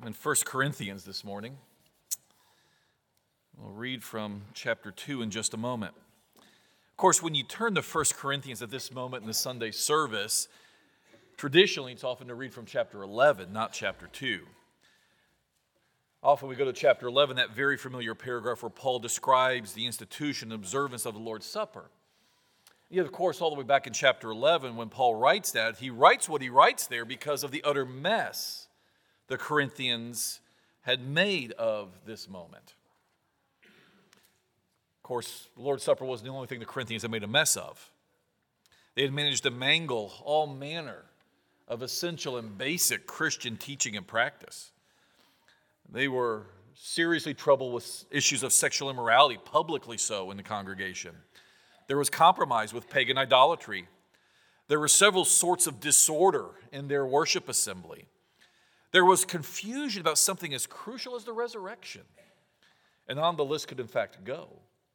in 1 Corinthians this morning. We'll read from chapter 2 in just a moment. Of course, when you turn to 1 Corinthians at this moment in the Sunday service, traditionally it's often to read from chapter 11, not chapter 2. Often we go to chapter 11, that very familiar paragraph where Paul describes the institution and observance of the Lord's Supper. Yet, of course, all the way back in chapter 11, when Paul writes that, he writes what he writes there because of the utter mess the Corinthians had made of this moment. Of course, the Lord's Supper wasn't the only thing the Corinthians had made a mess of. They had managed to mangle all manner of essential and basic Christian teaching and practice. They were seriously troubled with issues of sexual immorality, publicly so in the congregation. There was compromise with pagan idolatry. There were several sorts of disorder in their worship assembly. There was confusion about something as crucial as the resurrection. And on the list could in fact go.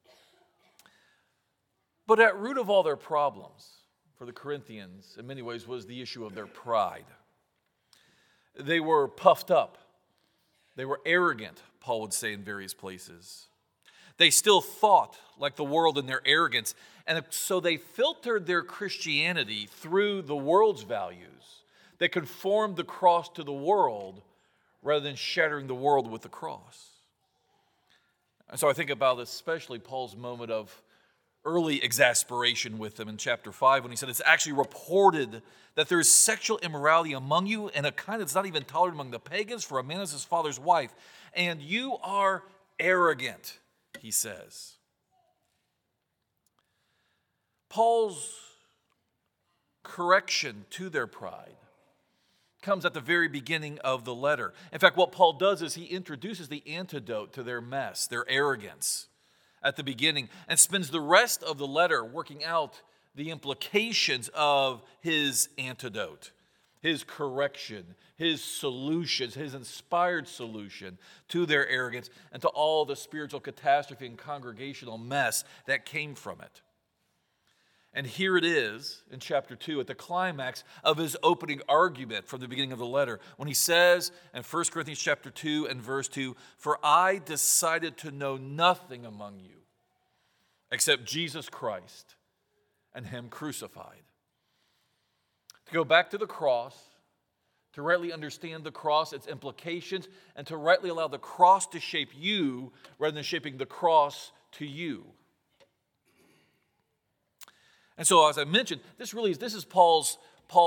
But at root of all their problems for the Corinthians, in many ways, was the issue of their pride. They were puffed up. They were arrogant, Paul would say in various places. They still thought like the world in their arrogance, and so they filtered their Christianity through the world's values. They conformed the cross to the world rather than shattering the world with the cross. And so I think about especially Paul's moment of early exasperation with them in chapter 5 when he said, it's actually reported that there is sexual immorality among you and a kind that's not even tolerated among the pagans, for a man is his father's wife. And you are arrogant, he says. Paul's correction to their pride comes at the very beginning of the letter. In fact, what Paul does is he introduces the antidote to their mess, their arrogance, at the beginning, and spends the rest of the letter working out the implications of his antidote, his correction, his solutions, his inspired solution to their arrogance and to all the spiritual catastrophe and congregational mess that came from it. And here it is in chapter 2 at the climax of his opening argument from the beginning of the letter when he says in 1 Corinthians chapter 2 and verse 2, "For I decided to know nothing among you except Jesus Christ and him crucified." To go back to the cross, to rightly understand the cross, its implications, and to rightly allow the cross to shape you rather than shaping the cross to you. And so, as I mentioned, this is Paul's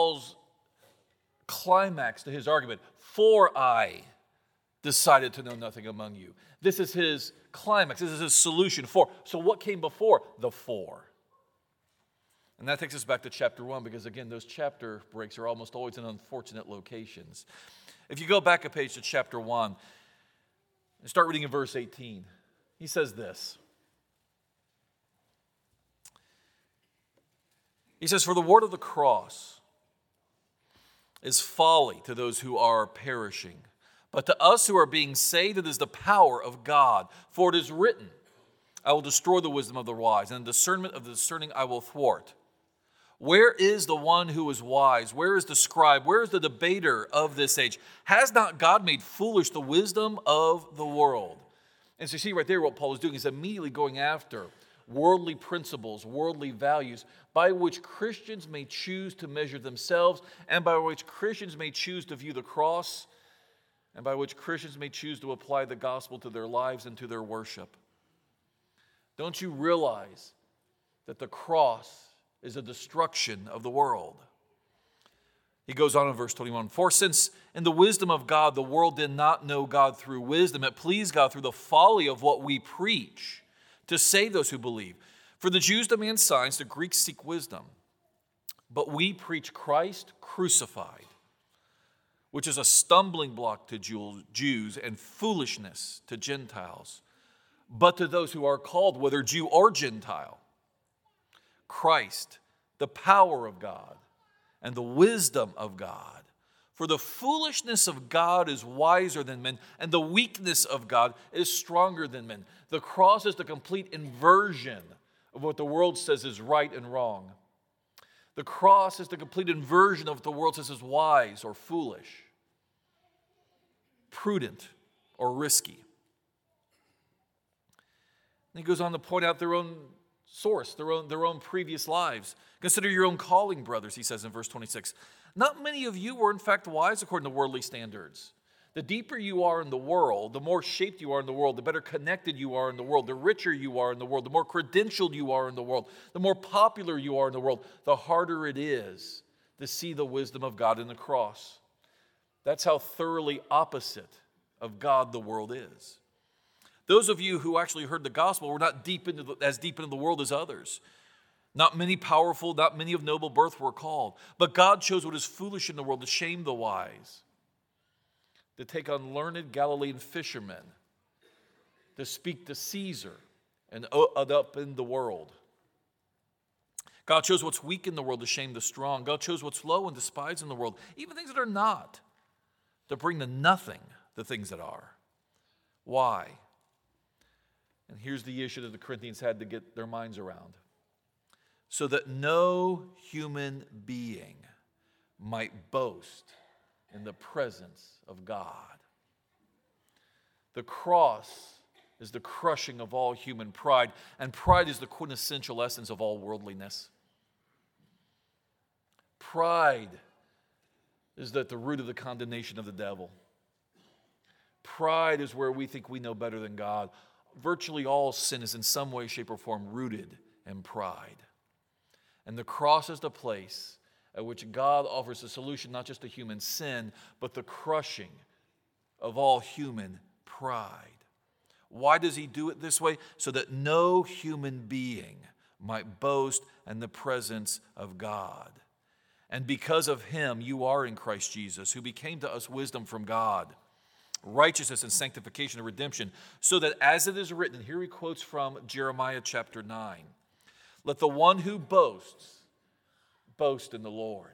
climax to his argument. For I decided to know nothing among you. This is his climax. This is his solution. For. So what came before? The for. And that takes us back to chapter 1 because, again, those chapter breaks are almost always in unfortunate locations. If you go back a page to chapter 1 and start reading in verse 18, he says this. He says, "For the word of the cross is folly to those who are perishing, but to us who are being saved, it is the power of God. For it is written, I will destroy the wisdom of the wise, and the discernment of the discerning I will thwart. Where is the one who is wise? Where is the scribe? Where is the debater of this age? Has not God made foolish the wisdom of the world?" And so you see right there what Paul is doing is immediately going after worldly principles, worldly values, by which Christians may choose to measure themselves and by which Christians may choose to view the cross and by which Christians may choose to apply the gospel to their lives and to their worship. Don't you realize that the cross is a destruction of the world? He goes on in verse 21, "For since in the wisdom of God the world did not know God through wisdom, it pleased God through the folly of what we preach to save those who believe. For the Jews demand signs, the Greeks seek wisdom. But we preach Christ crucified, which is a stumbling block to Jews and foolishness to Gentiles. But to those who are called, whether Jew or Gentile, Christ, the power of God and the wisdom of God. For the foolishness of God is wiser than men, and the weakness of God is stronger than men." The cross is the complete inversion of what the world says is right and wrong. The cross is the complete inversion of what the world says is wise or foolish. prudent or risky. And he goes on to point out their own source, their own previous lives. Consider your own calling, brothers, he says in verse 26. Not many of you were in fact wise according to worldly standards. The deeper you are in the world, the more shaped you are in the world, the better connected you are in the world, the richer you are in the world, the more credentialed you are in the world, the more popular you are in the world, the harder it is to see the wisdom of God in the cross. That's how thoroughly opposite of God the world is. Those of you who actually heard the gospel were not as deep into the world as others. Not many powerful, not many of noble birth were called. But God chose what is foolish in the world to shame the wise, to take on learned Galilean fishermen, to speak to Caesar and up in the world. God chose what's weak in the world to shame the strong. God chose what's low and despised in the world, even things that are not, to bring to nothing the things that are. Why? And here's the issue that the Corinthians had to get their minds around. So that no human being might boast in the presence of God. The cross is the crushing of all human pride, and pride is the quintessential essence of all worldliness. Pride is at the root of the condemnation of the devil. Pride is where we think we know better than God. Virtually all sin is in some way, shape, or form rooted in pride. And the cross is the place at which God offers a solution not just to human sin, but the crushing of all human pride. Why does he do it this way? So that no human being might boast in the presence of God. And because of him, you are in Christ Jesus, who became to us wisdom from God, righteousness and sanctification and redemption, so that as it is written, here he quotes from Jeremiah chapter 9, let the one who boasts, boast in the Lord.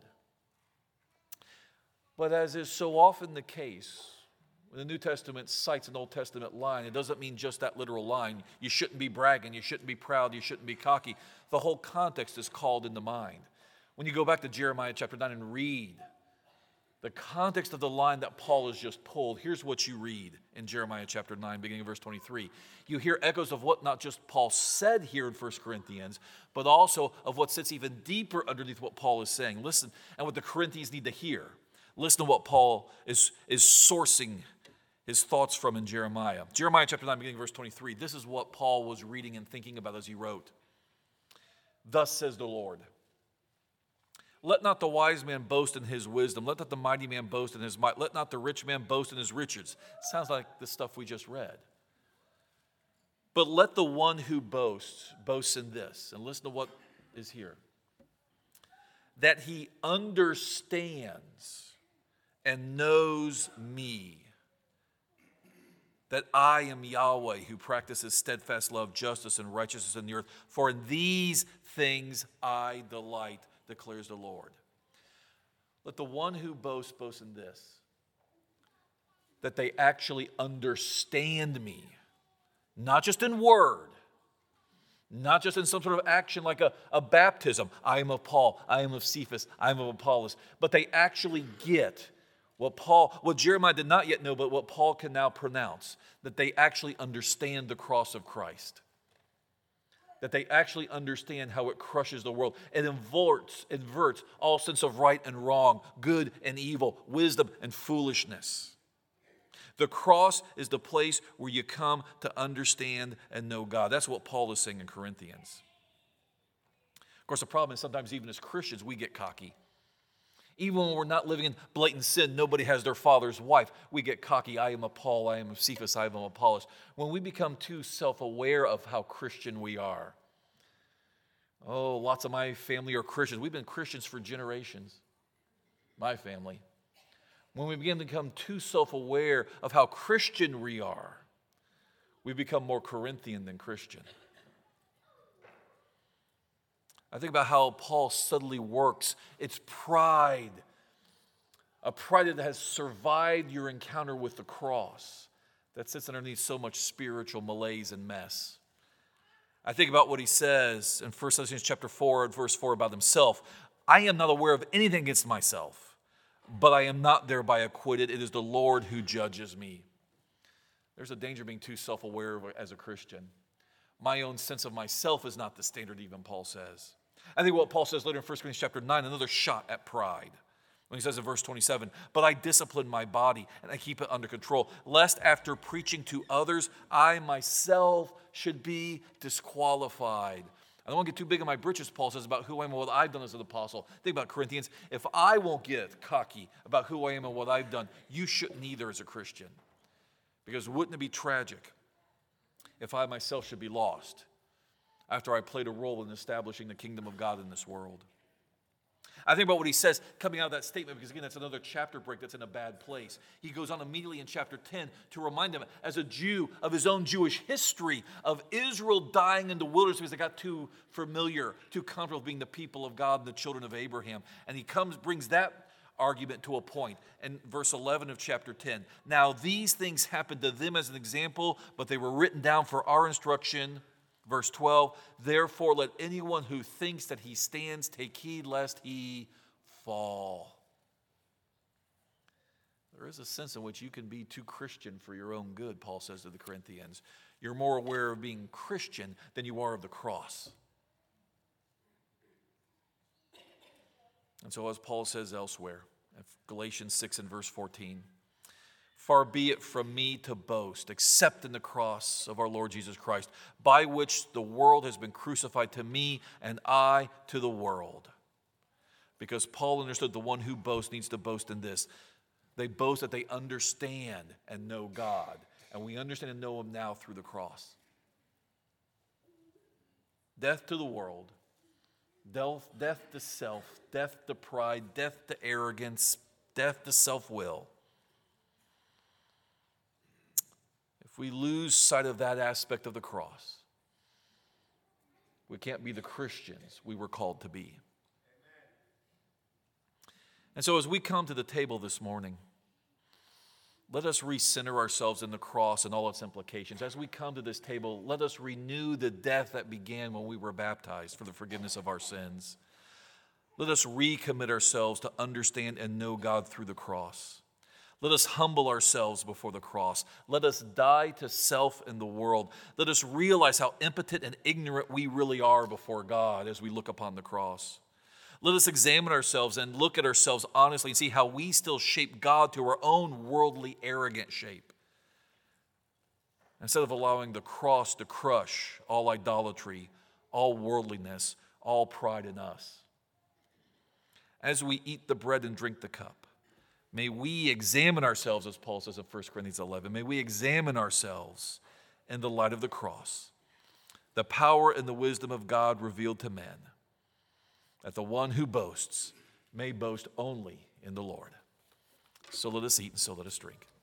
But as is so often the case, when the New Testament cites an Old Testament line, it doesn't mean just that literal line. You shouldn't be bragging, you shouldn't be proud, you shouldn't be cocky. The whole context is called into mind. When you go back to Jeremiah chapter 9 and read the context of the line that Paul has just pulled, here's what you read in Jeremiah chapter 9, beginning of verse 23. You hear echoes of what not just Paul said here in 1 Corinthians, but also of what sits even deeper underneath what Paul is saying. Listen, and what the Corinthians need to hear. Listen to what Paul is sourcing his thoughts from in Jeremiah. Jeremiah chapter 9, beginning of verse 23. This is what Paul was reading and thinking about as he wrote. Thus says the Lord, let not the wise man boast in his wisdom. Let not the mighty man boast in his might. Let not the rich man boast in his riches. Sounds like the stuff we just read. But let the one who boasts, boast in this. And listen to what is here. That he understands and knows me. That I am Yahweh who practices steadfast love, justice, and righteousness in the earth. For in these things I delight, declares the Lord. Let the one who boasts boast in this, that they actually understand me, not just in word, not just in some sort of action like a baptism. I am of Paul, I am of Cephas, I am of Apollos, but they actually get what Jeremiah did not yet know, but what Paul can now pronounce, that they actually understand the cross of Christ. That they actually understand how it crushes the world. It inverts all sense of right and wrong, good and evil, wisdom and foolishness. The cross is the place where you come to understand and know God. That's what Paul is saying in Corinthians. Of course, the problem is sometimes even as Christians, we get cocky. Even when we're not living in blatant sin, nobody has their father's wife. We get cocky. I am of Paul, I am of Cephas, I am of Apollos. When we become too self-aware of how Christian we are. Oh, lots of my family are Christians. We've been Christians for generations. My family. When we begin to become too self-aware of how Christian we are, we become more Corinthian than Christian. I think about how Paul subtly works. It's pride. A pride that has survived your encounter with the cross that sits underneath so much spiritual malaise and mess. I think about what he says in 1 Thessalonians chapter 4 and verse 4 about himself. I am not aware of anything against myself, but I am not thereby acquitted. It is the Lord who judges me. There's a danger being too self-aware as a Christian. My own sense of myself is not the standard, even Paul says. I think what Paul says later in 1 Corinthians chapter 9, another shot at pride. When he says in verse 27, but I discipline my body and I keep it under control, lest after preaching to others, I myself should be disqualified. I don't want to get too big on my britches, Paul says, about who I am and what I've done as an apostle. Think about Corinthians. If I won't get cocky about who I am and what I've done, you shouldn't either as a Christian. Because wouldn't it be tragic if I myself should be lost after I played a role in establishing the kingdom of God in this world? I think about what he says coming out of that statement, because again, that's another chapter break that's in a bad place. He goes on immediately in chapter 10 to remind them, as a Jew, of his own Jewish history of Israel dying in the wilderness because they got too familiar, too comfortable with being the people of God and the children of Abraham. And he brings that argument to a point in verse 11 of chapter 10. Now these things happened to them as an example, but they were written down for our instruction. Verse 12, therefore let anyone who thinks that he stands take heed lest he fall. There is a sense in which you can be too Christian for your own good, Paul says to the Corinthians. You're more aware of being Christian than you are of the cross. And so as Paul says elsewhere, in Galatians 6 and verse 14, far be it from me to boast, except in the cross of our Lord Jesus Christ, by which the world has been crucified to me and I to the world. Because Paul understood the one who boasts needs to boast in this. They boast that they understand and know God. And we understand and know Him now through the cross. Death to the world, death to self, death to pride, death to arrogance, death to self-will. If we lose sight of that aspect of the cross, we can't be the Christians we were called to be. And so as we come to the table this morning, let us recenter ourselves in the cross and all its implications. As we come to this table, let us renew the death that began when we were baptized for the forgiveness of our sins. Let us recommit ourselves to understand and know God through the cross. Let us humble ourselves before the cross. Let us die to self and the world. Let us realize how impotent and ignorant we really are before God as we look upon the cross. Let us examine ourselves and look at ourselves honestly and see how we still shape God to our own worldly, arrogant shape, instead of allowing the cross to crush all idolatry, all worldliness, all pride in us. As we eat the bread and drink the cup, may we examine ourselves, as Paul says in 1 Corinthians 11. May we examine ourselves in the light of the cross, the power and the wisdom of God revealed to men, that the one who boasts may boast only in the Lord. So let us eat and so let us drink.